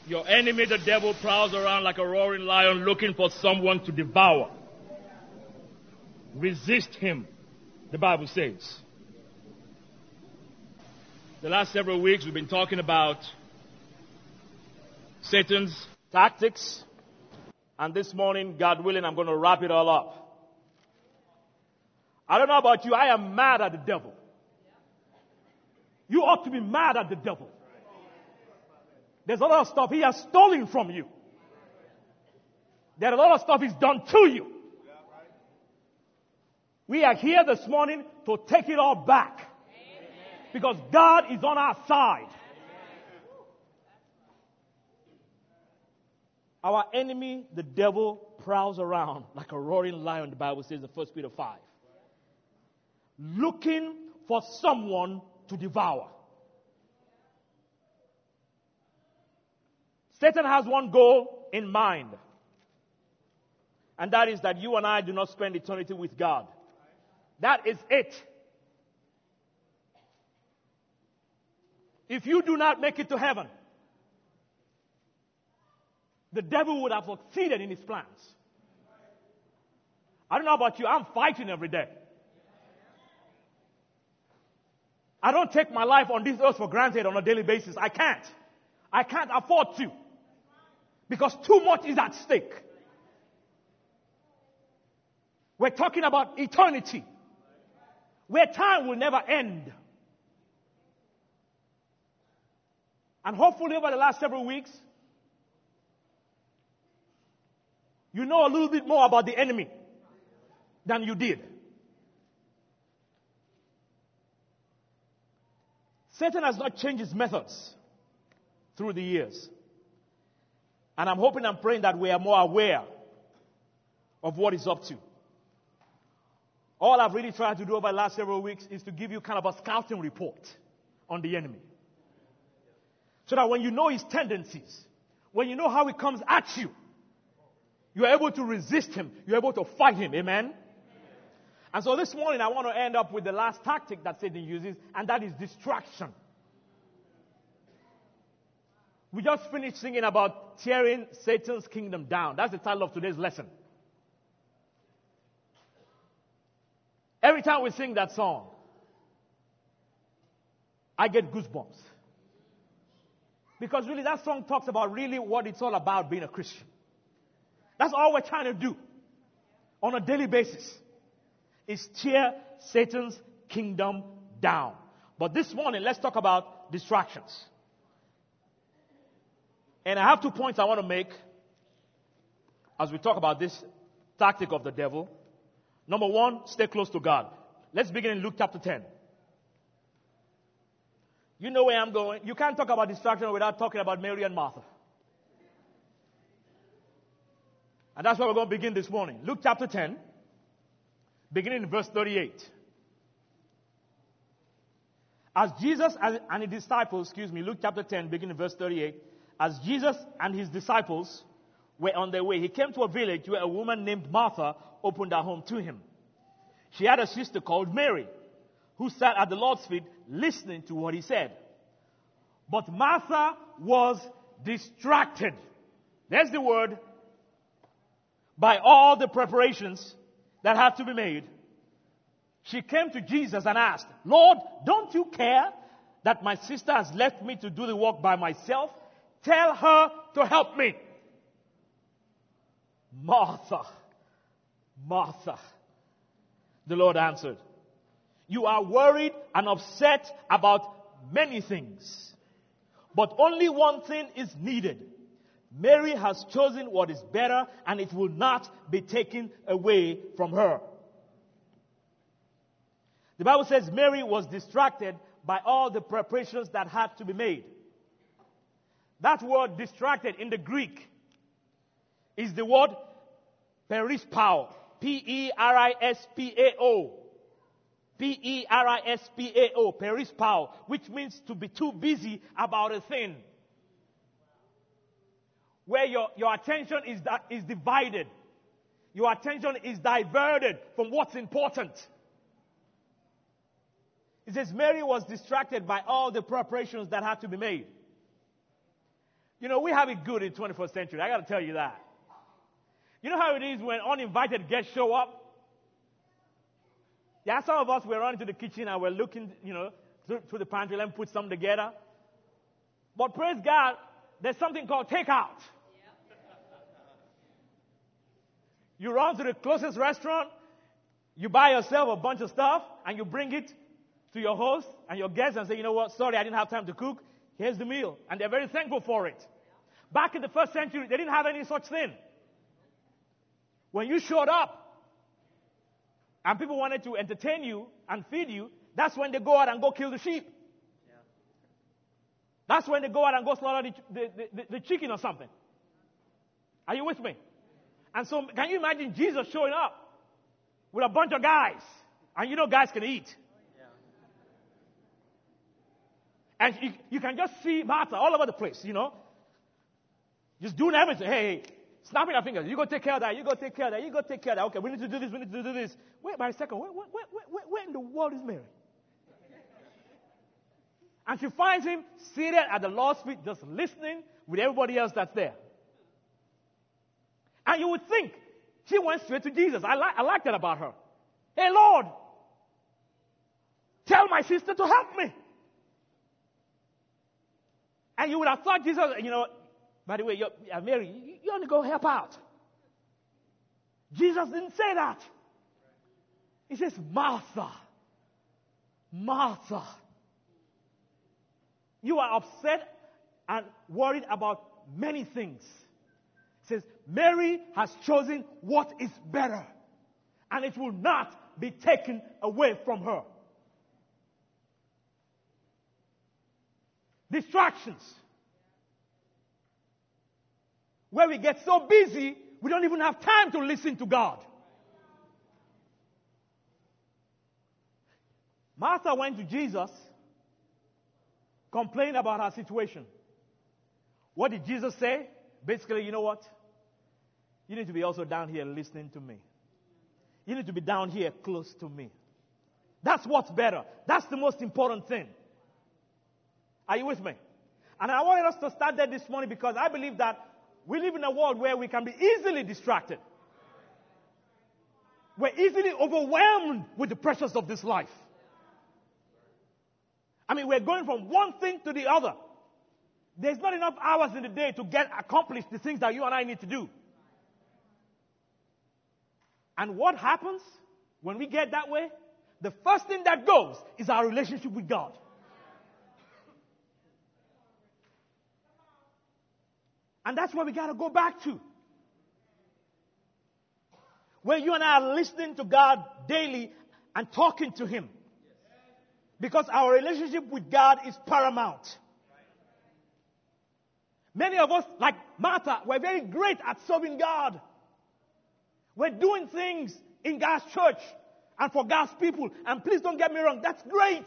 Your enemy, the devil, prowls around like a roaring lion looking for someone to devour. Resist him, the Bible says. The last several weeks we've been talking about Satan's tactics. And this morning, God willing, I'm going to wrap it all up. I don't know about you, I am mad at the devil. You ought to be mad at the devil. There's a lot of stuff he has stolen from you. There's a lot of stuff he's done to you. We are here this morning to take it all back. Because God is on our side. Our enemy, the devil, prowls around like a roaring lion, the Bible says in 1 Peter 5. Looking for someone to devour. Satan has one goal in mind. And that is that you and I do not spend eternity with God. That is it. If you do not make it to heaven, the devil would have succeeded in his plans. I don't know about you, I'm fighting every day. I don't take my life on this earth for granted on a daily basis. I can't. I can't afford to. Because too much is at stake. We're talking about eternity. Where time will never end. And hopefully over the last several weeks, you know a little bit more about the enemy than you did. Satan has not changed his methods through the years. And I'm hoping and praying that we are more aware of what he's up to. All I've really tried to do over the last several weeks is to give you kind of a scouting report on the enemy. So that when you know his tendencies, when you know how he comes at you, you're able to resist him. You're able to fight him. Amen? And so this morning I want to end up with the last tactic that Satan uses, and that is distraction. We just finished singing about tearing Satan's kingdom down. That's the title of today's lesson. Every time we sing that song, I get goosebumps. Because really that song talks about really what it's all about being a Christian. That's all we're trying to do on a daily basis, is tear Satan's kingdom down. But this morning, let's talk about distractions. And I have 2 points I want to make as we talk about this tactic of the devil. Number 1, stay close to God. Let's begin in Luke chapter 10. You know where I'm going. You can't talk about distraction without talking about Mary and Martha. And that's where we're going to begin this morning. Luke chapter 10, beginning in verse 38. As Jesus and his disciples, Luke chapter 10, beginning in verse 38. As Jesus and his disciples were on their way, he came to a village where a woman named Martha opened her home to him. She had a sister called Mary, who sat at the Lord's feet listening to what he said. But Martha was distracted. There's the word. By all the preparations that had to be made. She came to Jesus and asked, Lord, don't you care that my sister has left me to do the work by myself? Tell her to help me. Martha, Martha, the Lord answered, you are worried and upset about many things, but only one thing is needed. Mary has chosen what is better, and it will not be taken away from her. The Bible says Mary was distracted by all the preparations that had to be made. That word distracted in the Greek is the word perispao. P-E-R-I-S-P-A-O. P-E-R-I-S-P-A-O. Perispao. Which means to be too busy about a thing. Where your attention is divided. Your attention is diverted from what's important. It says Mary was distracted by all the preparations that had to be made. You know, we have it good in the 21st century. I got to tell you that. You know how it is when uninvited guests show up? Yeah, some of us, we're running to the kitchen and we're looking, through the pantry, let me put something together. But praise God, there's something called takeout. You run to the closest restaurant, you buy yourself a bunch of stuff, and you bring it to your host and your guests and say, you know what, sorry, I didn't have time to cook. Here's the meal. And they're very thankful for it. Back in the first century, they didn't have any such thing. When you showed up and people wanted to entertain you and feed you, that's when they go out and go kill the sheep. Yeah. That's when they go out and go slaughter the chicken or something. Are you with me? And so, can you imagine Jesus showing up with a bunch of guys? And you know guys can eat. Yeah. And you can just see Martha all over the place, Just doing everything. Hey, snapping her fingers. You go take care of that. You go take care of that. You go take care of that. Okay, we need to do this. We need to do this. Wait by a second. Where in the world is Mary? And she finds him seated at the Lord's feet, just listening with everybody else that's there. And you would think she went straight to Jesus. I like that about her. Hey, Lord, tell my sister to help me. And you would have thought Jesus, by the way, Mary, you only go help out. Jesus didn't say that. He says, Martha, Martha, you are upset and worried about many things. He says, Mary has chosen what is better, and it will not be taken away from her. Distractions. Where we get so busy, we don't even have time to listen to God. Martha went to Jesus, complained about her situation. What did Jesus say? Basically, you know what? You need to be also down here listening to me. You need to be down here close to me. That's what's better. That's the most important thing. Are you with me? And I wanted us to start there this morning because I believe that we live in a world where we can be easily distracted. We're easily overwhelmed with the pressures of this life. I mean, we're going from one thing to the other. There's not enough hours in the day to get accomplished the things that you and I need to do. And what happens when we get that way? The first thing that goes is our relationship with God. And that's where we got to go back to. Where you and I are listening to God daily and talking to Him. Because our relationship with God is paramount. Many of us, like Martha, we're very great at serving God. We're doing things in God's church and for God's people. And please don't get me wrong, that's great.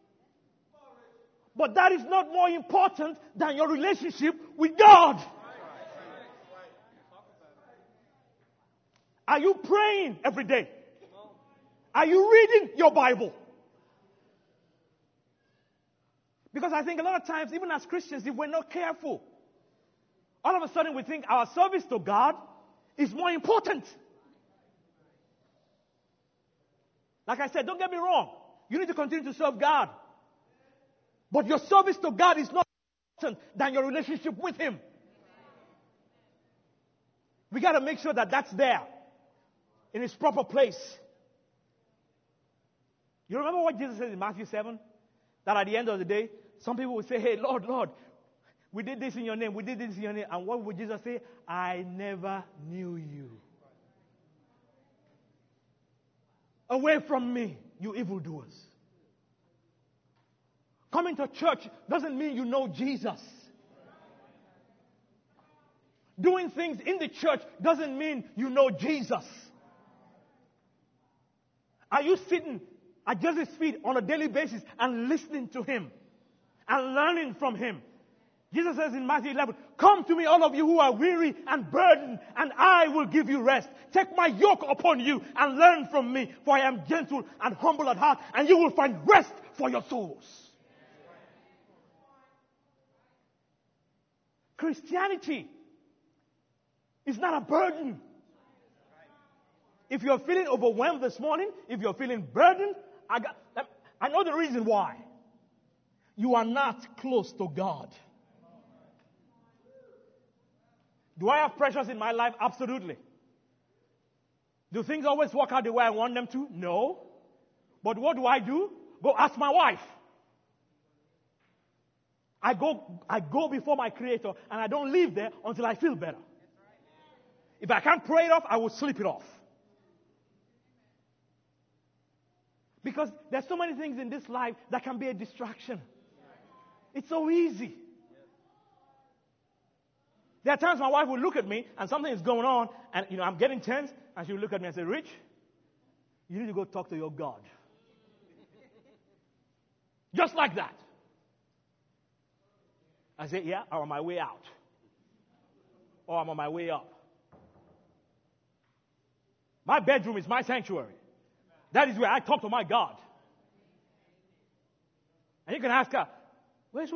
But that is not more important than your relationship with God. Are you praying every day? Are you reading your Bible? Because I think a lot of times, even as Christians, if we're not careful, all of a sudden we think our service to God is more important. Like I said, don't get me wrong. You need to continue to serve God. But your service to God is not more important than your relationship with Him. We got to make sure that that's there in its proper place. You remember what Jesus said in Matthew 7? That at the end of the day, some people will say, hey, Lord, Lord, we did this in your name, we did this in your name. And what would Jesus say? I never knew you. Away from me, you evildoers. Coming to church doesn't mean you know Jesus. Doing things in the church doesn't mean you know Jesus. Are you sitting at Jesus' feet on a daily basis and listening to Him and learning from Him? Jesus says in Matthew 11, come to me, all of you who are weary and burdened, and I will give you rest. Take my yoke upon you and learn from me, for I am gentle and humble at heart, and you will find rest for your souls. Christianity is not a burden. If you're feeling overwhelmed this morning, if you're feeling burdened, I know the reason why. You are not close to God. Do I have pressures in my life? Absolutely. Do things always work out the way I want them to? No. But what do? Go ask my wife. I go before my Creator, and I don't leave there until I feel better. If I can't pray it off, I will sleep it off. Because there's so many things in this life that can be a distraction. It's so easy. There are times my wife will look at me and something is going on and I'm getting tense and she will look at me and say, Rich, you need to go talk to your God. Just like that. I say, yeah, I'm on my way out. Or I'm on my way up. My bedroom is my sanctuary. That is where I talk to my God. And you can ask her, where's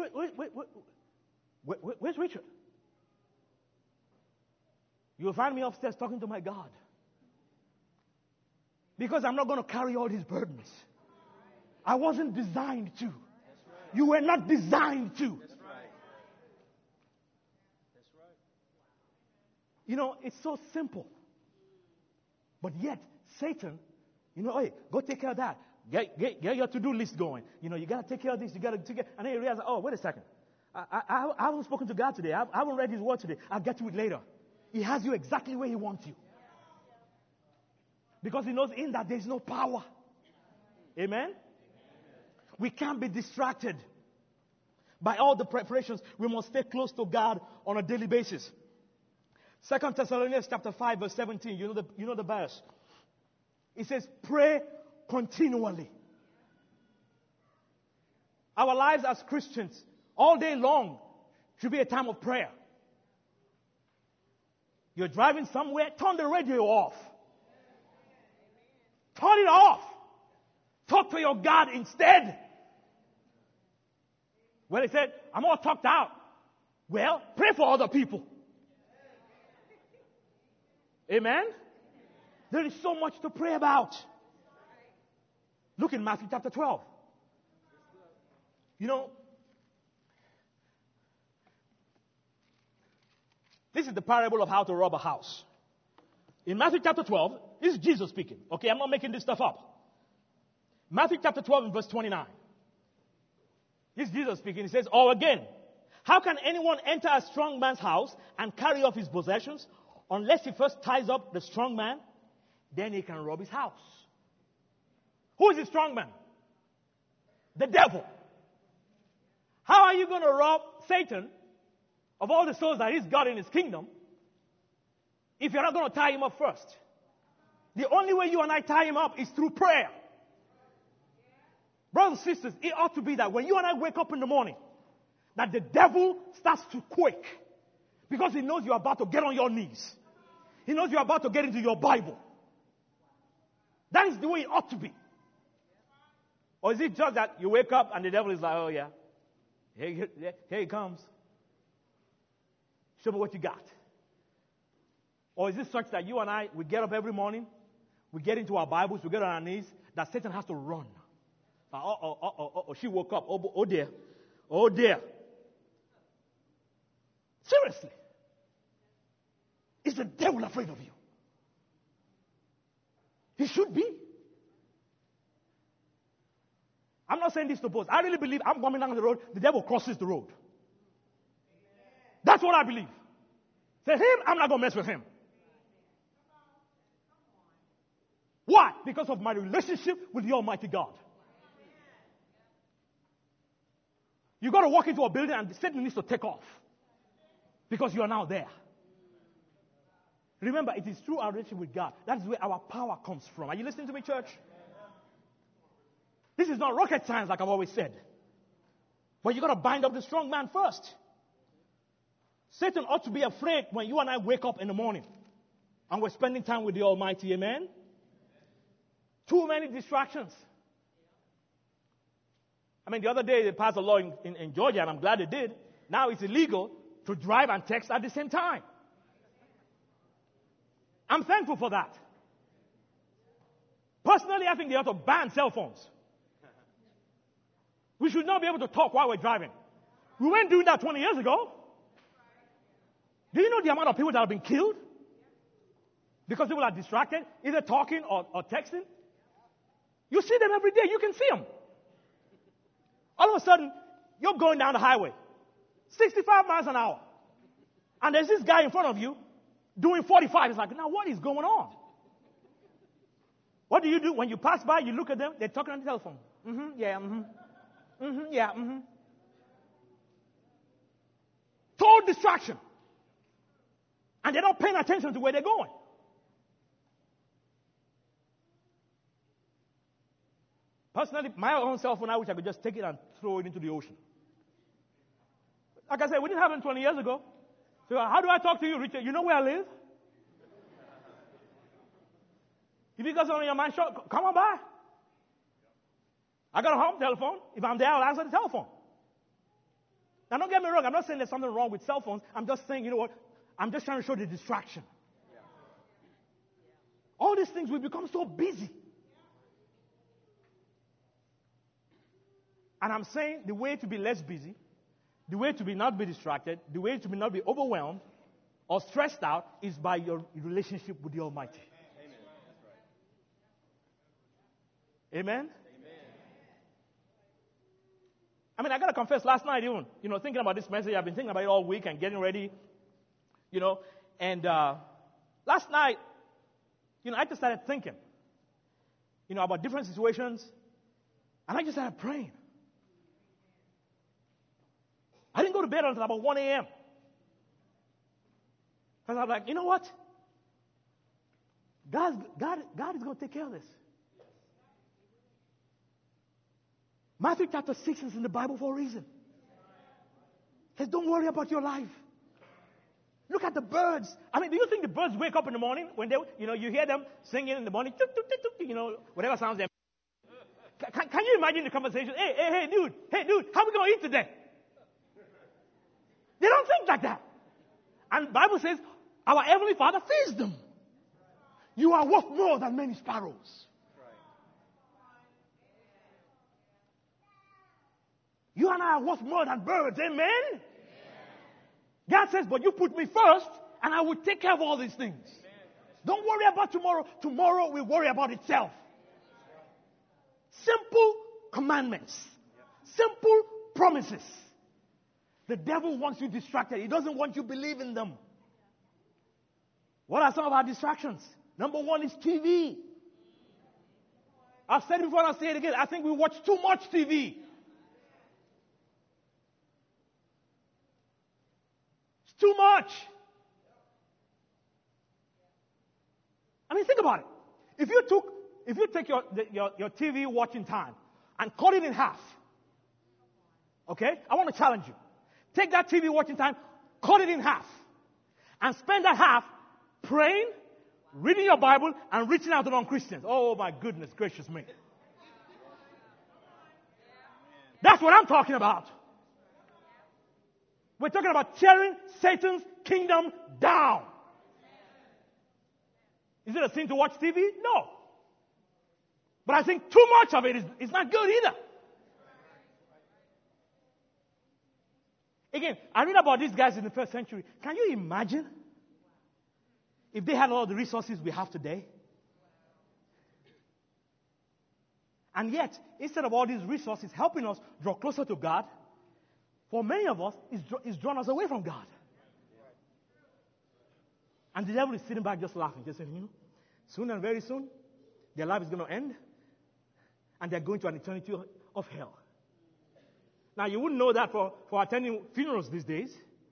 Richard? You'll find me upstairs talking to my God. Because I'm not going to carry all his burdens. I wasn't designed to. You were not designed to. It's so simple. But yet, Satan, hey, go take care of that. Get your to-do list going. You got to take care of this. You got to take care. And then you realize, oh, wait a second. I haven't spoken to God today. I haven't read his word today. I'll get to it later. He has you exactly where he wants you. Because he knows in that there's no power. Amen? We can't be distracted by all the preparations. We must stay close to God on a daily basis. 2 Thessalonians chapter 5 verse 17. You know the verse. It says, pray continually. Our lives as Christians, all day long, should be a time of prayer. You're driving somewhere, turn the radio off. Turn it off. Talk to your God instead. Well, he said, I'm all talked out. Well, pray for other people. Amen? There is so much to pray about. Look in Matthew chapter 12. This is the parable of how to rob a house. In Matthew chapter 12, this is Jesus speaking. Okay, I'm not making this stuff up. Matthew chapter 12 and verse 29. This is Jesus speaking. He says, or again, how can anyone enter a strong man's house and carry off his possessions unless he first ties up the strong man? Then he can rob his house. Who is the strong man? The devil. How are you going to rob Satan of all the souls that he's got in his kingdom if you're not going to tie him up first? The only way you and I tie him up is through prayer. Brothers and sisters, it ought to be that when you and I wake up in the morning, that the devil starts to quake because he knows you're about to get on your knees. He knows you're about to get into your Bible. That is the way it ought to be. Or is it just that you wake up and the devil is like, oh yeah, here he comes. Show me what you got. Or is it such that you and I, we get up every morning, we get into our Bibles, we get on our knees, that Satan has to run. She woke up. Oh dear. Oh dear. Seriously. Is the devil afraid of you? He should be. I'm not saying this to boast. I really believe I'm coming down the road, the devil crosses the road. That's what I believe. Say him, I'm not going to mess with him. Why? Because of my relationship with the Almighty God. You got to walk into a building and Satan needs to take off. Because you are now there. Remember, it is through our relationship with God. That is where our power comes from. Are you listening to me, church? This is not rocket science, like I've always said. But you got to bind up the strong man first. Satan ought to be afraid when you and I wake up in the morning and we're spending time with the Almighty. Amen? Too many distractions. I mean, the other day they passed a law in Georgia, and I'm glad they did. Now it's illegal to drive and text at the same time. I'm thankful for that. Personally, I think they ought to ban cell phones. We should not be able to talk while we're driving. We weren't doing that 20 years ago. Do you know the amount of people that have been killed? Because people are distracted, either talking or texting. You see them every day. You can see them. All of a sudden, you're going down the highway, 65 miles an hour. And there's this guy in front of you doing 45. It's like, now what is going on? What do you do? When you pass by, you look at them, they're talking on the telephone. Total distraction. And they're not paying attention to where they're going. Personally, my own cell phone, I wish I could just take it and throw it into the ocean. Like I said, we didn't have it 20 years ago. So how do I talk to you, Richard? You know where I live? If you got something on your mind, sure, come on by. I got a home telephone. If I'm there, I'll answer the telephone. Now, don't get me wrong. I'm not saying there's something wrong with cell phones. I'm just saying, you know what? I'm just trying to show the distraction. All these things, we become so busy. And I'm saying the way to be less busy, the way to not be distracted, the way to not be overwhelmed or stressed out is by your relationship with the Almighty. Amen? I mean, I got to confess, last night even, thinking about this message, I've been thinking about it all week and getting ready, and last night, I just started thinking, about different situations, and I just started praying. I didn't go to bed until about 1 a.m. Because I was like, you know what? God is going to take care of this. Matthew chapter 6 is in the Bible for a reason. It says, don't worry about your life. Look at the birds. I mean, do you think the birds wake up in the morning when they, you hear them singing in the morning, whatever sounds they make? Can you imagine the conversation? Hey, dude, how are we going to eat today? They don't think like that. And the Bible says, our Heavenly Father feeds them. You are worth more than many sparrows. You and I are worth more than birds. Amen? God says, but you put me first, and I will take care of all these things. Don't worry about tomorrow. Tomorrow will worry about itself. Simple commandments. Simple promises. The devil wants you distracted. He doesn't want you believing them. What are some of our distractions? Number one is TV. I've said it before and I'll say it again. I think we watch too much TV. It's too much. I mean, think about it. If you take your TV watching time and cut it in half, okay? I want to challenge you. Take that TV watching time, cut it in half, and spend that half praying, reading your Bible, and reaching out to non-Christians. Oh, my goodness gracious me. That's what I'm talking about. We're talking about tearing Satan's kingdom down. Is it a sin to watch TV? No. But I think too much of it is not good either. Again, I read about these guys in the first century. Can you imagine if they had all the resources we have today? And yet, instead of all these resources helping us draw closer to God, for many of us, it's drawn us away from God. And the devil is sitting back just laughing, just saying, soon and very soon, their life is going to end, and they're going to an eternity of hell. Now, you wouldn't know that for attending funerals these days.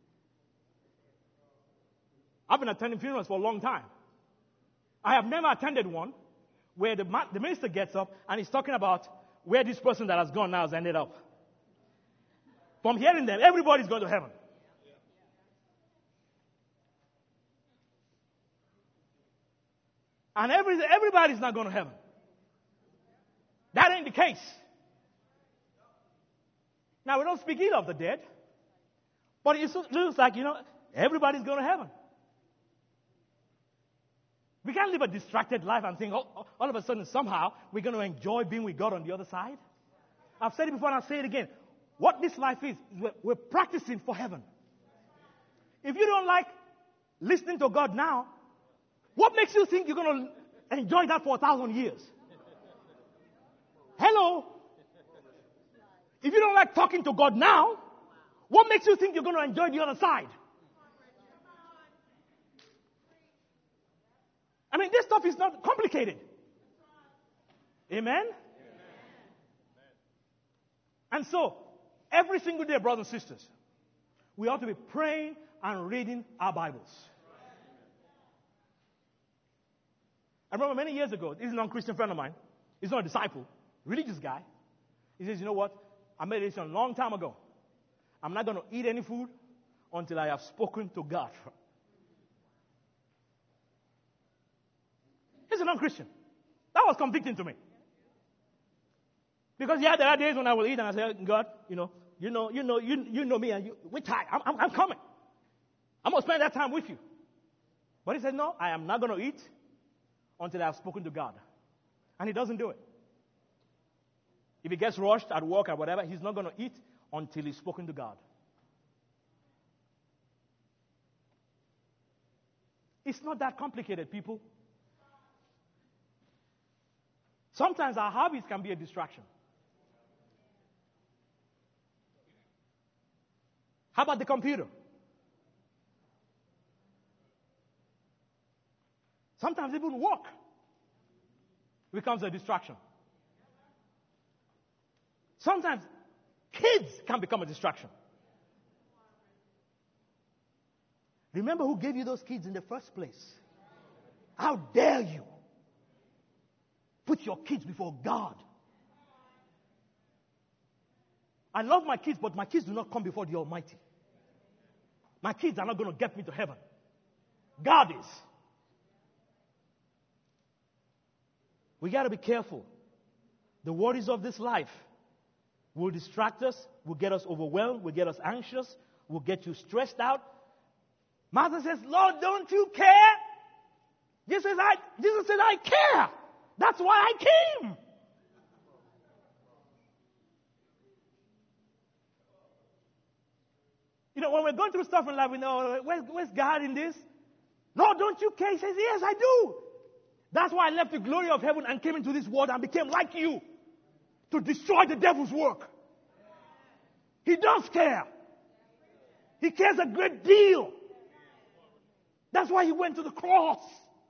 I've been attending funerals for a long time. I have never attended one where the minister gets up and he's talking about where this person that has gone now has ended up. From hearing them, everybody's going to heaven. And everybody's not going to heaven. That ain't the case. Now, we don't speak ill of the dead, But it looks like, everybody's going to heaven. We can't live a distracted life and think, all of a sudden, somehow, we're going to enjoy being with God on the other side. I've said it before and I'll say it again. What this life is we're practicing for heaven. If you don't like listening to God now, what makes you think you're going to enjoy that for 1,000 years? Hello? If you don't like talking to God now, what makes you think you're going to enjoy the other side? I mean, this stuff is not complicated. Amen? And so, every single day, brothers and sisters, we ought to be praying and reading our Bibles. I remember many years ago, this is a non-Christian friend of mine. He's not a disciple, religious guy. He says, you know what? I made a decision a long time ago. I'm not going to eat any food until I have spoken to God. He's a non-Christian. That was convicting to me. Because there are days when I will eat and I say, God, you know me, and we're tired. I'm coming. I'm going to spend that time with you. But he said, no, I am not going to eat until I have spoken to God. And he doesn't do it. If he gets rushed at work or whatever, he's not going to eat until he's spoken to God. It's not that complicated, people. Sometimes our hobbies can be a distraction. How about the computer? Sometimes even work becomes a distraction. Sometimes kids can become a distraction. Remember who gave you those kids in the first place? How dare you put your kids before God? I love my kids, but my kids do not come before the Almighty. My kids are not going to get me to heaven. God is. We got to be careful. The worries of this life will distract us, will get us overwhelmed, will get us anxious, will get you stressed out. Martha says, Lord, don't you care? Jesus says, I care. That's why I came. When we're going through stuff in life, we know, where's God in this? Lord, don't you care? He says, yes, I do. That's why I left the glory of heaven and came into this world and became like you to destroy the devil's work. He does care. He cares a great deal. That's why he went to the cross.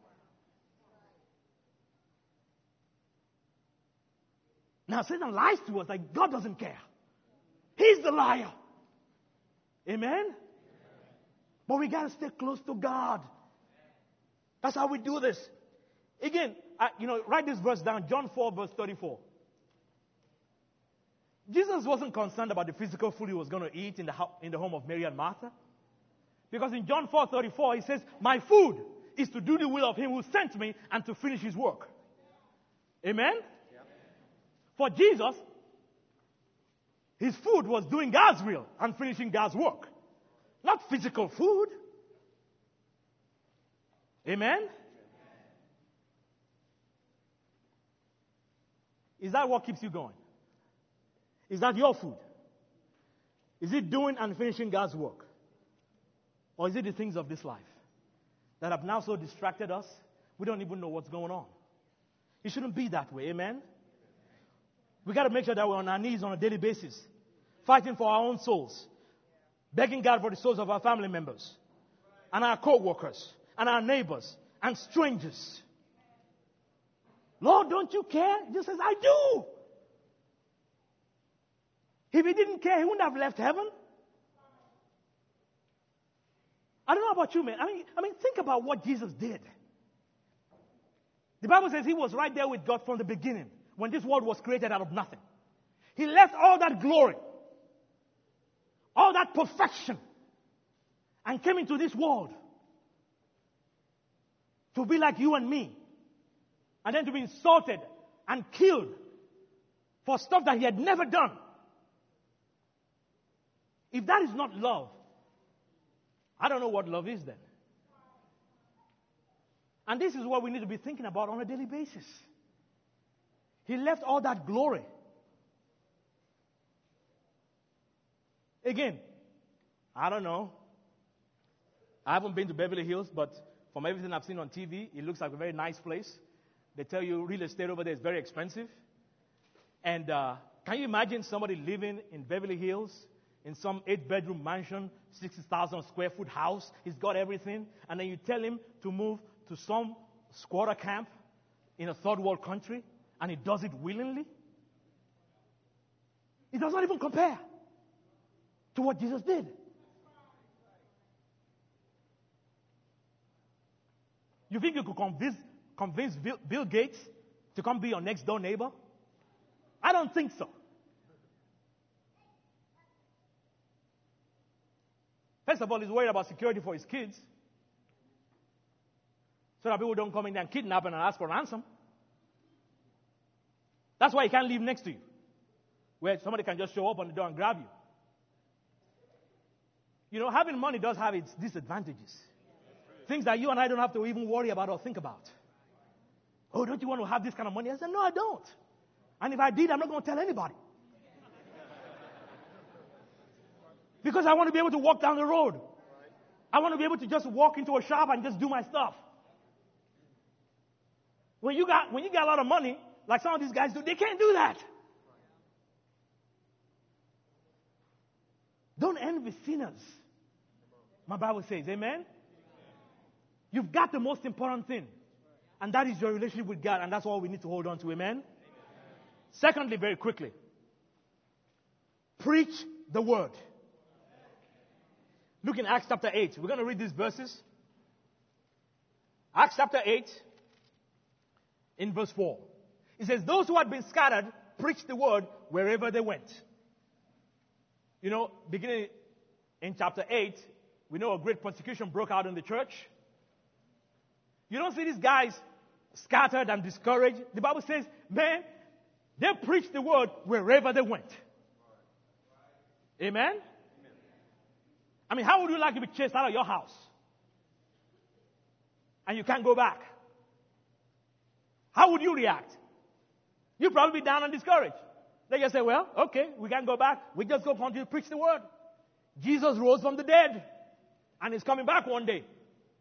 Now, Satan lies to us like God doesn't care. He's the liar. Amen? But we got to stay close to God. That's how we do this. Again, write this verse down, John 4, verse 34. Jesus wasn't concerned about the physical food he was going to eat in the home of Mary and Martha. Because in John 4:34, he says, my food is to do the will of him who sent me and to finish his work. Amen? Yeah. For Jesus, his food was doing God's will and finishing God's work. Not physical food. Amen? Is that what keeps you going? Is that your food? Is it doing and finishing God's work? Or is it the things of this life that have now so distracted us, we don't even know what's going on? It shouldn't be that way, amen? We got to make sure that we're on our knees on a daily basis, fighting for our own souls, begging God for the souls of our family members, and our co-workers, and our neighbors, and strangers. Lord, don't you care? Jesus says, I do. If he didn't care, he wouldn't have left heaven. I don't know about you, man. I mean, think about what Jesus did. The Bible says he was right there with God from the beginning, when this world was created out of nothing. He left all that glory, all that perfection, and came into this world to be like you and me, and then to be insulted and killed for stuff that he had never done. If that is not love, I don't know what love is then. And this is what we need to be thinking about on a daily basis. He left all that glory. Again, I don't know. I haven't been to Beverly Hills, but from everything I've seen on TV, it looks like a very nice place. They tell you real estate over there is very expensive. And can you imagine somebody living in Beverly Hills in some 8-bedroom mansion, 60,000 square foot house? He's got everything. And then you tell him to move to some squatter camp in a third world country, and he does it willingly? It does not even compare to what Jesus did. You think you could convince Bill Gates to come be your next door neighbor? I don't think so. First of all, he's worried about security for his kids, so that people don't come in there and kidnap him and ask for ransom. That's why he can't live next to you, where somebody can just show up on the door and grab you. You know, having money does have its disadvantages. Things that you and I don't have to even worry about or think about. Oh, don't you want to have this kind of money? I said, no, I don't. And if I did, I'm not going to tell anybody. Because I want to be able to walk down the road. I want to be able to just walk into a shop and just do my stuff. When you got a lot of money, like some of these guys do, they can't do that. Don't envy sinners. My Bible says, amen? You've got the most important thing, and that is your relationship with God, and that's all we need to hold on to, amen? Secondly, very quickly, preach the word. Look in Acts chapter 8. We're going to read these verses. Acts chapter 8, in verse 4. It says, those who had been scattered preached the word wherever they went. You know, beginning in chapter 8, we know a great persecution broke out in the church. You don't see these guys scattered and discouraged. The Bible says, man, they preached the word wherever they went. Amen? I mean, how would you like to be chased out of your house? And you can't go back? How would you react? You'd probably be down and discouraged. They just say, well, okay, we can't go back. We just go continue to preach the word. Jesus rose from the dead, and he's coming back one day.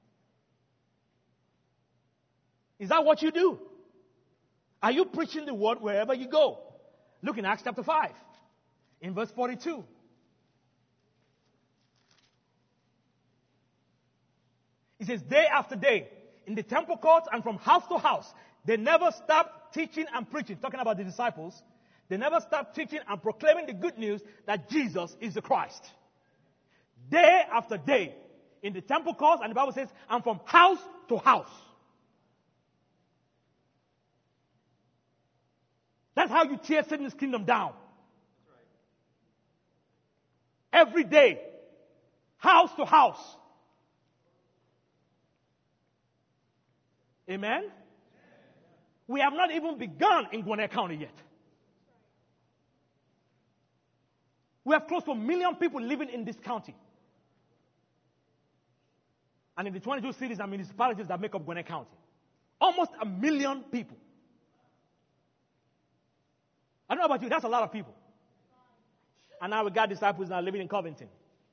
Is that what you do? Are you preaching the word wherever you go? Look in Acts chapter 5, in verse 42. It says, day after day, in the temple courts and from house to house, they never stopped teaching and preaching. Talking about the disciples. They never stopped teaching and proclaiming the good news that Jesus is the Christ. Day after day, in the temple courts, and the Bible says, and from house to house. That's how you tear Satan's kingdom down. Every day, house to house. Amen? We have not even begun in Gwinnett County yet. We have close to 1 million people living in this county. And in the 22 cities and municipalities that make up Gwinnett County. Almost 1 million people. I don't know about you, that's a lot of people. And now we got disciples now living in Covington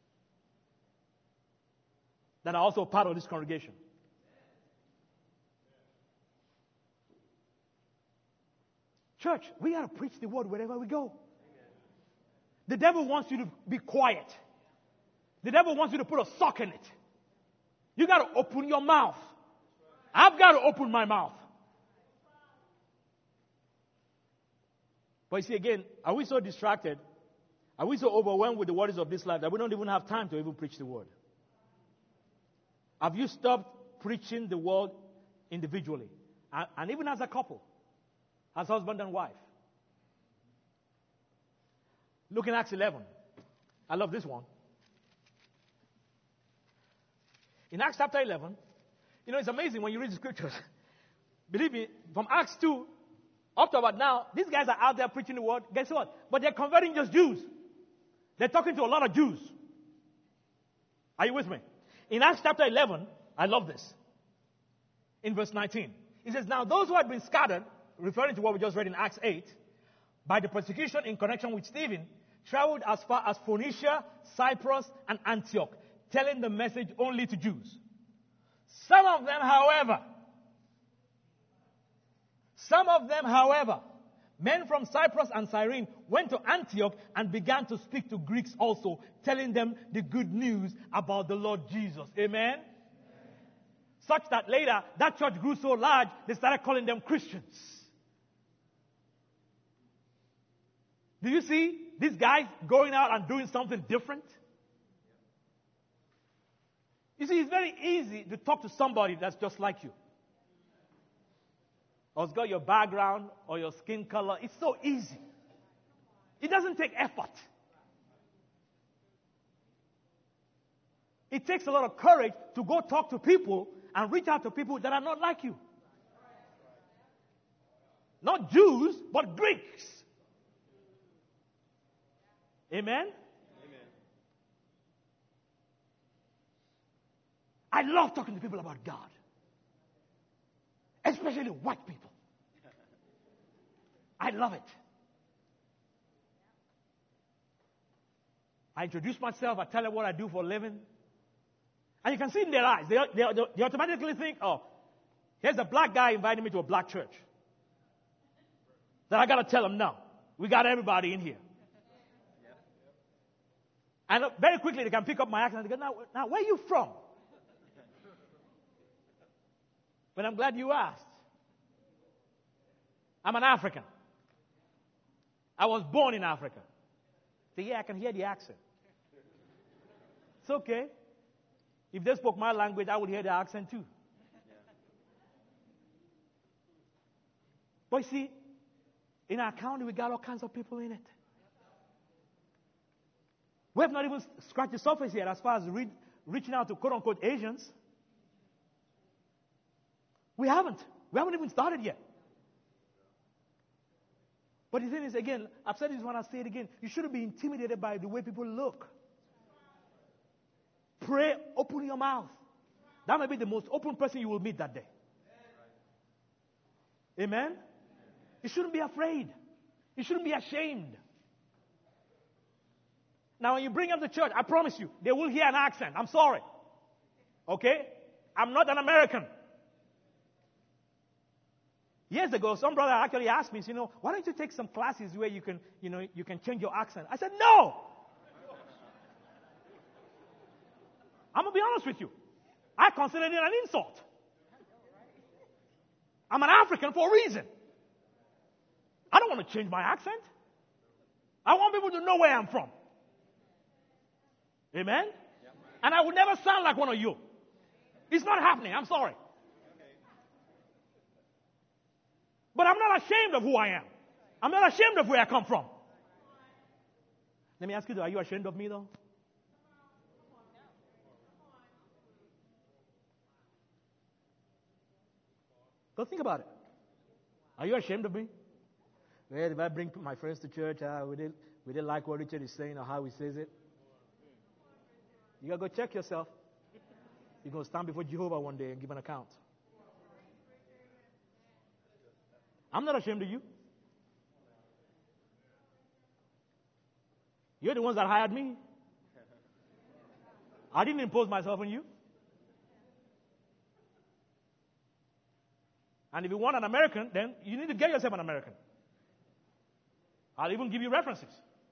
that are also part of this congregation. Church, we got to preach the word wherever we go. The devil wants you to be quiet. The devil wants you to put a sock in it. You got to open your mouth. I've got to open my mouth. But you see, again, are we so distracted? Are we so overwhelmed with the worries of this life that we don't even have time to even preach the word? Have you stopped preaching the word individually? And even as a couple, as husband and wife. Look in Acts 11. I love this one. In Acts chapter 11, you know, it's amazing when you read the scriptures. Believe me, from Acts 2 up to about now, these guys are out there preaching the word. Guess what? But they're converting just Jews. They're talking to a lot of Jews. Are you with me? In Acts chapter 11, I love this. In verse 19, it says, now those who had been scattered, referring to what we just read in Acts 8, by the persecution in connection with Stephen, traveled as far as Phoenicia, Cyprus, and Antioch, telling the message only to Jews. Some of them, however, men from Cyprus and Cyrene went to Antioch and began to speak to Greeks also, telling them the good news about the Lord Jesus. Amen? Such that later, that church grew so large, they started calling them Christians. Do you see these guys going out and doing something different? You see, it's very easy to talk to somebody that's just like you. Or it's got your background or your skin color. It's so easy. It doesn't take effort. It takes a lot of courage to go talk to people and reach out to people that are not like you. Not Jews, but Greeks. Amen? I love talking to people about God. Especially white people. I love it. I introduce myself. I tell them what I do for a living. And you can see in their eyes. They automatically think, oh, here's a black guy inviting me to a black church. Then I got to tell them, no. We got everybody in here. And very quickly they can pick up my accent and they go, now where are you from? But I'm glad you asked. I'm an African. I was born in Africa. So yeah, I can hear the accent. It's okay. If they spoke my language, I would hear the accent too. But you see, in our county, we got all kinds of people in it. We have not even scratched the surface yet as far as reaching out to quote-unquote Asians. We haven't even started yet. But the thing is, again, I've said this when I say it again, you shouldn't be intimidated by the way people look. Pray, open your mouth. That may be the most open person you will meet that day. Amen? You shouldn't be afraid. You shouldn't be ashamed. Now, when you bring up the church, I promise you, they will hear an accent. I'm sorry. Okay? I'm not an American. Years ago, some brother actually asked me, why don't you take some classes where you can change your accent? I said, no. I'm going to be honest with you. I consider it an insult. I'm an African for a reason. I don't want to change my accent. I want people to know where I'm from. Amen? And I would never sound like one of you. It's not happening. I'm sorry. But I'm not ashamed of who I am. I'm not ashamed of where I come from. Let me ask you, are you ashamed of me, though? Go think about it. Are you ashamed of me? Well, if I bring my friends to church, we didn't like what Richard is saying or how he says it. You got to go check yourself. You're going to stand before Jehovah one day and give an account. I'm not ashamed of you. You're the ones that hired me. I didn't impose myself on you. And if you want an American, then you need to get yourself an American. I'll even give you references.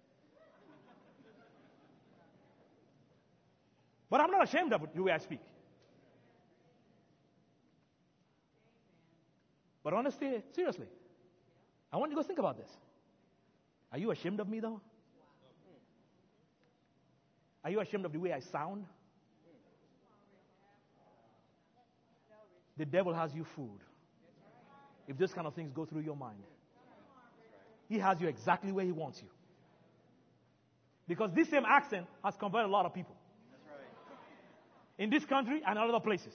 But I'm not ashamed of the way I speak. But honestly, seriously, I want you to go think about this. Are you ashamed of me, though? Are you ashamed of the way I sound? The devil has you fooled. If those kind of things go through your mind, he has you exactly where he wants you. Because this same accent has converted a lot of people. In this country and other places.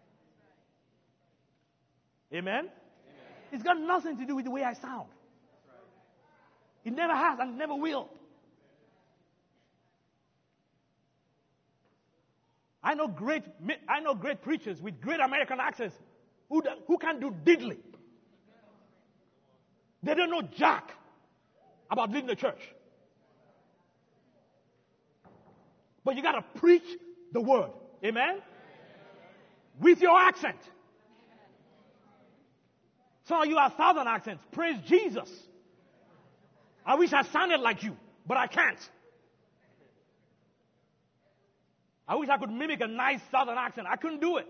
Amen? It's got nothing to do with the way I sound. It never has and it never will. I know great preachers with great American accents who can do diddly. They don't know jack about leading the church. But you got to preach the word. Amen? With your accent. Some of you have southern accents. Praise Jesus. I wish I sounded like you, but I can't. I wish I could mimic a nice southern accent. I couldn't do it.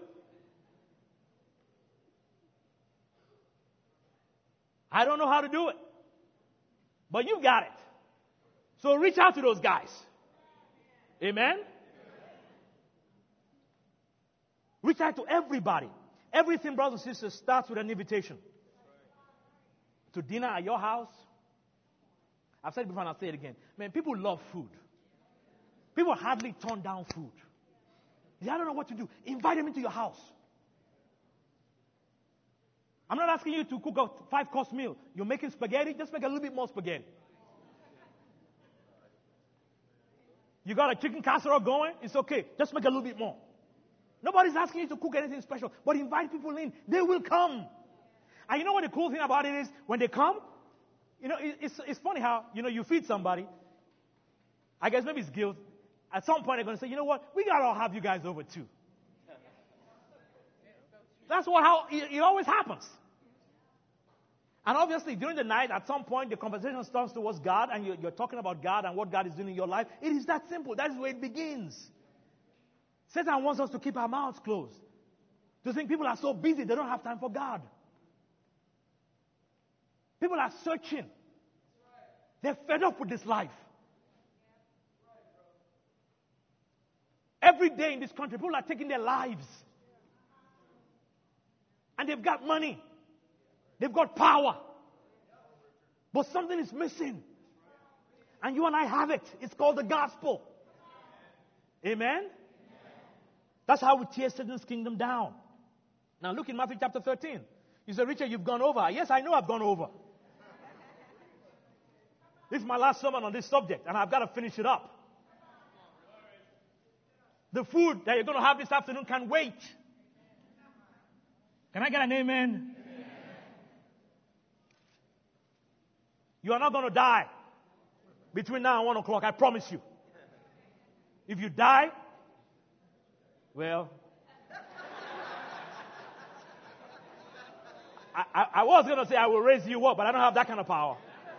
I don't know how to do it. But you got it. So reach out to those guys. Amen? Reach out to everybody. Everything, brothers and sisters, starts with an invitation. To dinner at your house. I've said it before and I'll say it again. Man, people love food. People hardly turn down food. They don't know what to do. Invite them into your house. I'm not asking you to cook a 5-course meal. You're making spaghetti, just make a little bit more spaghetti. You got a chicken casserole going, it's okay. Just make a little bit more. Nobody's asking you to cook anything special, but invite people in. They will come. And you know what the cool thing about it is? When they come, you know, it's funny how, you know, you feed somebody. I guess maybe it's guilt. At some point they're going to say, you know what? We got to have you guys over too. That's how it always happens. And obviously, during the night, at some point, the conversation turns towards God, and you're talking about God and what God is doing in your life. It is that simple. That is where it begins. Satan wants us to keep our mouths closed. To think people are so busy, they don't have time for God. People are searching. They're fed up with this life. Every day in this country, people are taking their lives. And they've got money. They've got power. But something is missing. And you and I have it. It's called the gospel. Amen? That's how we tear Satan's kingdom down. Now look in Matthew chapter 13. You say, Richard, you've gone over. Yes, I know I've gone over. This is my last sermon on this subject, and I've got to finish it up. The food that you're going to have this afternoon can wait. Can I get an amen? Amen. You are not going to die between now and 1 o'clock, I promise you. If you die, well, I was going to say I will raise you up, but I don't have that kind of power.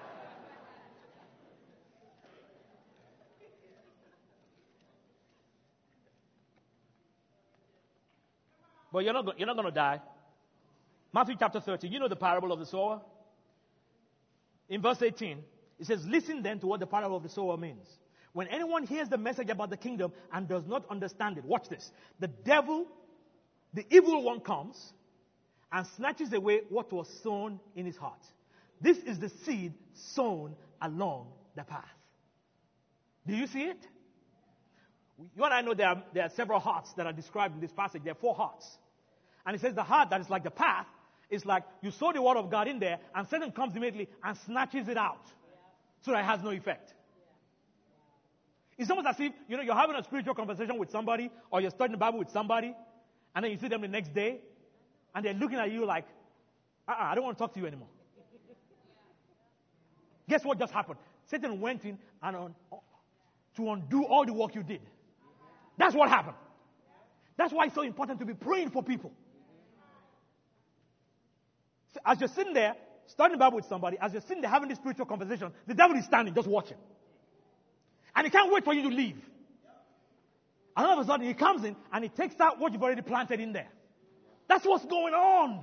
But you're not going to die. Matthew chapter 13, you know the parable of the sower? In verse 18, it says, listen then to what the parable of the sower means. When anyone hears the message about the kingdom and does not understand it, watch this. The evil one comes and snatches away what was sown in his heart. This is the seed sown along the path. Do you see it? You and I know there are several hearts that are described in this passage. There are 4 hearts. And it says the heart that is like the path is like you sow the word of God in there and Satan comes immediately and snatches it out so that it has no effect. It's almost as if, you know, you're having a spiritual conversation with somebody or you're studying the Bible with somebody and then you see them the next day and they're looking at you like, I don't want to talk to you anymore. Guess what just happened? Satan went in and to undo all the work you did. That's what happened. That's why it's so important to be praying for people. So as you're sitting there, studying the Bible with somebody, as you're sitting there having this spiritual conversation, the devil is standing, just watching. And he can't wait for you to leave. And all of a sudden, he comes in and he takes out what you've already planted in there. That's what's going on.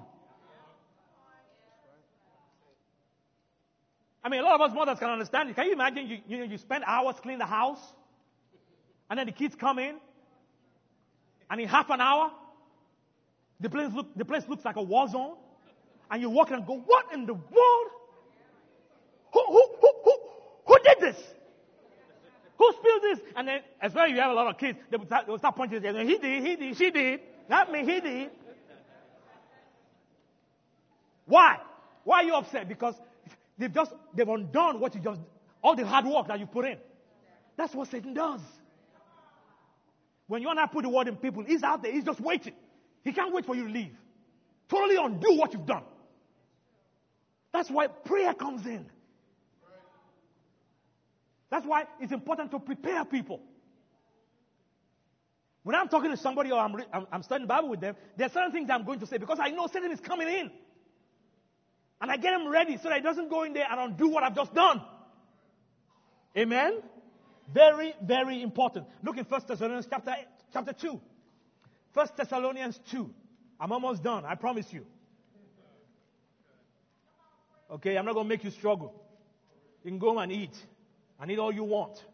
I mean, a lot of us mothers can understand it. Can you imagine you spend hours cleaning the house, and then the kids come in, and in half an hour, the place looks like a war zone, and you walk in and go, what in the world? Who did this? Who spilled this? And then, especially if you have a lot of kids, they will start pointing at you. He did, she did. Not me, he did. Why? Why are you upset? Because they've undone what all the hard work that you put in. That's what Satan does. When you and I put the word in people, he's out there. He's just waiting. He can't wait for you to leave. Totally undo what you've done. That's why prayer comes in. That's why it's important to prepare people. When I'm talking to somebody or I'm studying the Bible with them, there are certain things I'm going to say because I know Satan is coming in. And I get him ready so that he doesn't go in there and undo what I've just done. Amen? Very, very important. Look in 1 Thessalonians chapter 2. 1 Thessalonians 2. I'm almost done, I promise you. Okay, I'm not going to make you struggle. You can go and eat. And eat all you want.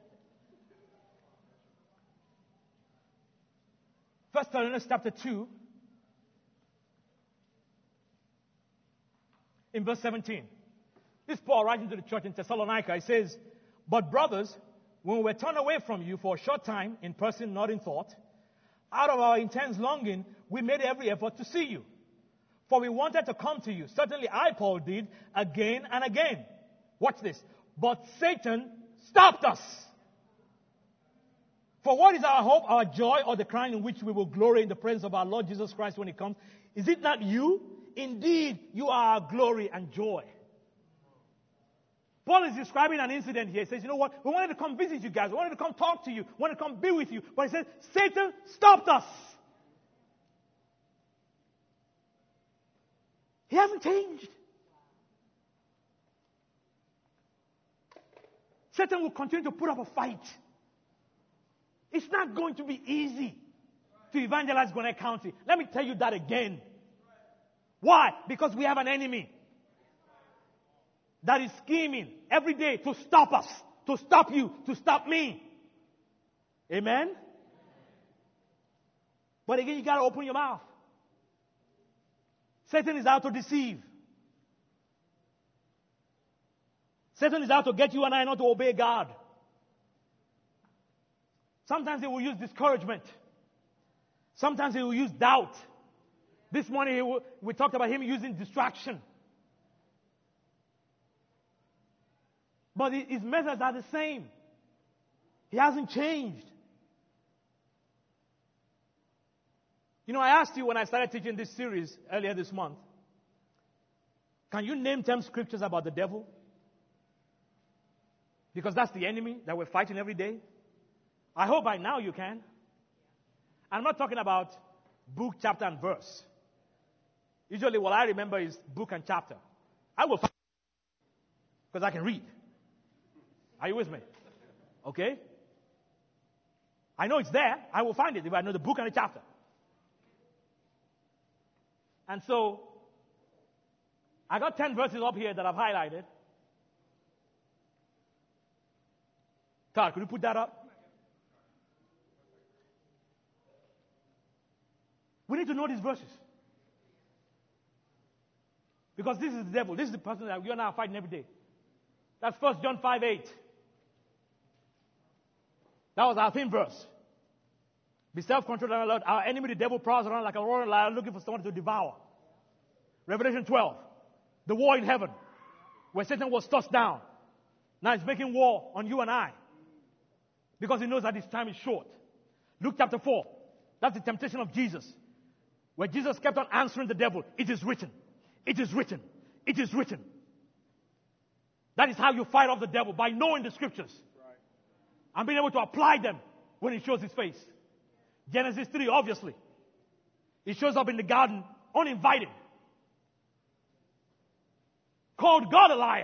1 Thessalonians chapter 2. In verse 17. This is Paul writing to the church in Thessalonica. He says, "But brothers, when we were turned away from you for a short time, in person, not in thought, out of our intense longing, we made every effort to see you. For we wanted to come to you. Certainly I, Paul, did again and again." Watch this. "But Satan stopped us. For what is our hope, our joy, or the crown in which we will glory in the presence of our Lord Jesus Christ when He comes? Is it not you? Indeed, you are our glory and joy." Paul is describing an incident here. He says, you know what? We wanted to come visit you guys. We wanted to come talk to you. We wanted to come be with you. But he says, Satan stopped us. He hasn't changed. Satan will continue to put up a fight. It's not going to be easy to evangelize Gwinnett County. Let me tell you that again. Why? Because we have an enemy that is scheming every day to stop us, to stop you, to stop me. Amen? But again, you got to open your mouth. Satan is out to deceive. Satan is out to get you and I not to obey God. Sometimes he will use discouragement. Sometimes he will use doubt. This morning we talked about him using distraction. But his methods are the same. He hasn't changed. You know, I asked you when I started teaching this series earlier this month, can you name 10 scriptures about the devil? Because that's the enemy that we're fighting every day. I hope by now you can. I'm not talking about book, chapter, and verse. Usually what I remember is book and chapter. I will find it because I can read. Are you with me? Okay? I know it's there. I will find it if I know the book and the chapter. And so, I got 10 verses up here that I've highlighted. Todd, could you put that up? We need to know these verses. Because this is the devil. This is the person that you and I are fighting every day. That's 1 John 5:8. That was our theme verse. Be self-controlled and alert. Our enemy, the devil, prowls around like a roaring lion looking for someone to devour. Revelation 12. The war in heaven. Where Satan was tossed down. Now he's making war on you and I. Because he knows that his time is short. Luke chapter 4. That's the temptation of Jesus. Where Jesus kept on answering the devil. It is written. It is written. It is written. That is how you fight off the devil. By knowing the scriptures. And being able to apply them when he shows his face. Genesis 3, obviously. He shows up in the garden uninvited. Called God a liar.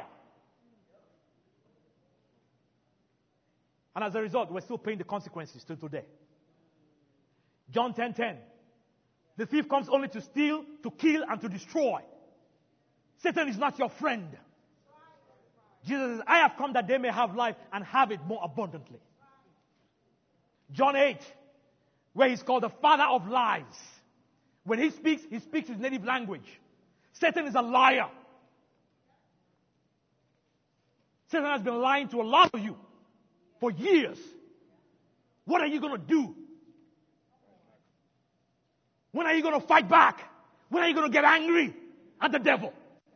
And as a result, we're still paying the consequences till today. John 10:10. The thief comes only to steal, to kill, and to destroy. Satan is not your friend. Jesus says, I have come that they may have life and have it more abundantly. John 8, where he's called the father of lies. When he speaks his native language. Satan is a liar. Satan has been lying to a lot of you for years. What are you going to do? When are you going to fight back? When are you going to get angry at the devil?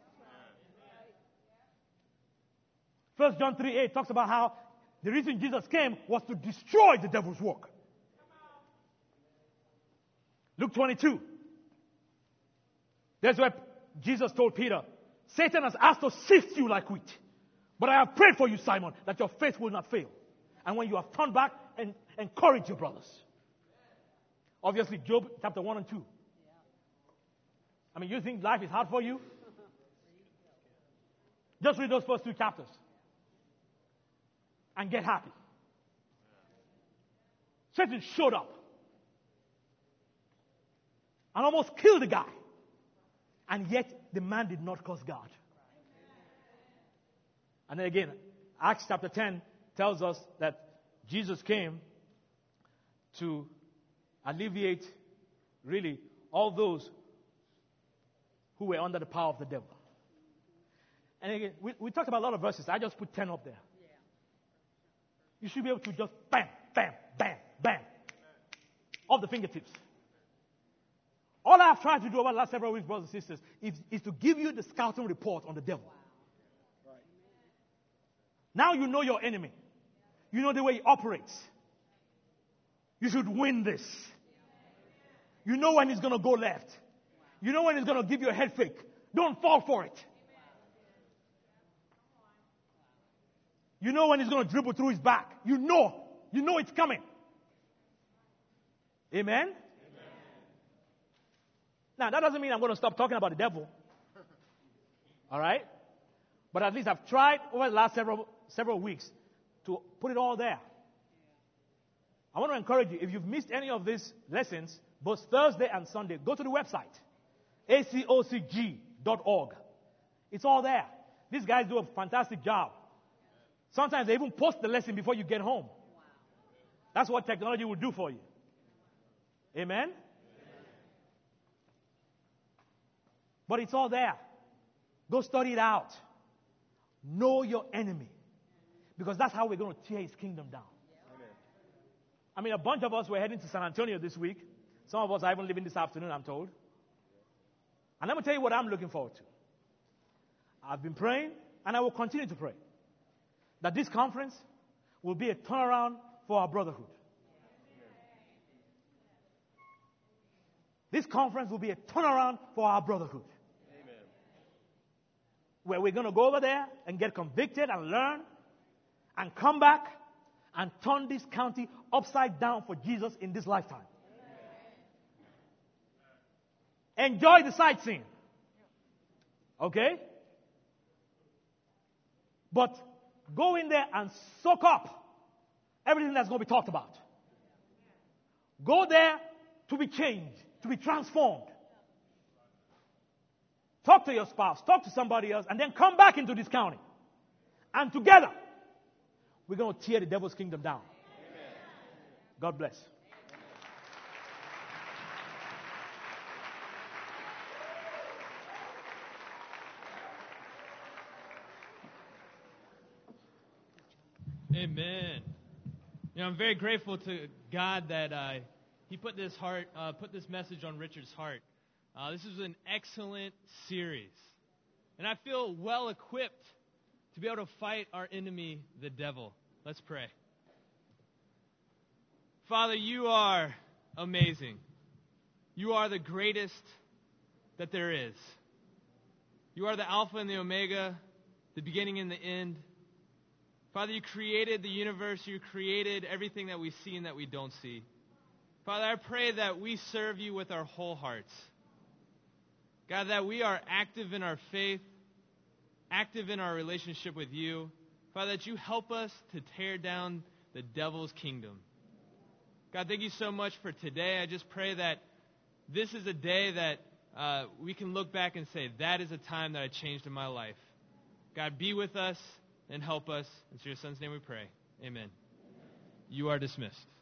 1 John 3:8 talks about how the reason Jesus came was to destroy the devil's work. Luke 22. That's where Jesus told Peter, Satan has asked to sift you like wheat. But I have prayed for you, Simon, that your faith will not fail. And when you have turned back, encourage your brothers. Obviously, Job chapter 1 and 2. I mean, you think life is hard for you? Just read those first 2 chapters. And get happy. Satan showed up. And almost killed the guy. And yet, the man did not curse God. And then again, Acts chapter 10 tells us that Jesus came to alleviate, really, all those who were under the power of the devil. And again, we talked about a lot of verses. I just put 10 up there. You should be able to just bam, bam, bam, bam, off the fingertips. All I've tried to do over the last several weeks, brothers and sisters, is to give you the scouting report on the devil. Wow. Right. Now you know your enemy. You know the way he operates. You should win this. You know when he's going to go left. You know when he's going to give you a head fake. Don't fall for it. You know when he's going to dribble through his back. You know it's coming. Amen? Now, that doesn't mean I'm going to stop talking about the devil. All right? But at least I've tried over the last several weeks to put it all there. I want to encourage you, if you've missed any of these lessons, both Thursday and Sunday, go to the website, acocg.org. It's all there. These guys do a fantastic job. Sometimes they even post the lesson before you get home. That's what technology will do for you. Amen? But it's all there. Go study it out. Know your enemy. Because that's how we're going to tear his kingdom down. I mean, a bunch of us were heading to San Antonio this week. Some of us are even leaving this afternoon, I'm told. And let me tell you what I'm looking forward to. I've been praying, and I will continue to pray, that this conference will be a turnaround for our brotherhood. This conference will be a turnaround for our brotherhood. Amen. Where we're going to go over there and get convicted and learn and come back and turn this county upside down for Jesus in this lifetime. Amen. Enjoy the sightseeing. Okay? But go in there and soak up everything that's going to be talked about. Go there to be changed, to be transformed. Talk to your spouse, talk to somebody else, and then come back into this county. And together, we're going to tear the devil's kingdom down. Amen. God bless. Amen. You know, I'm very grateful to God that He put this message on Richard's heart. This is an excellent series, and I feel well equipped to be able to fight our enemy, the devil. Let's pray. Father, you are amazing. You are the greatest that there is. You are the Alpha and the Omega, the beginning and the end. Father, you created the universe. You created everything that we see and that we don't see. Father, I pray that we serve you with our whole hearts. God, that we are active in our faith, active in our relationship with you. Father, that you help us to tear down the devil's kingdom. God, thank you so much for today. I just pray that this is a day that we can look back and say, that is a time that I changed in my life. God, be with us and help us. In your Son's name we pray. Amen. You are dismissed.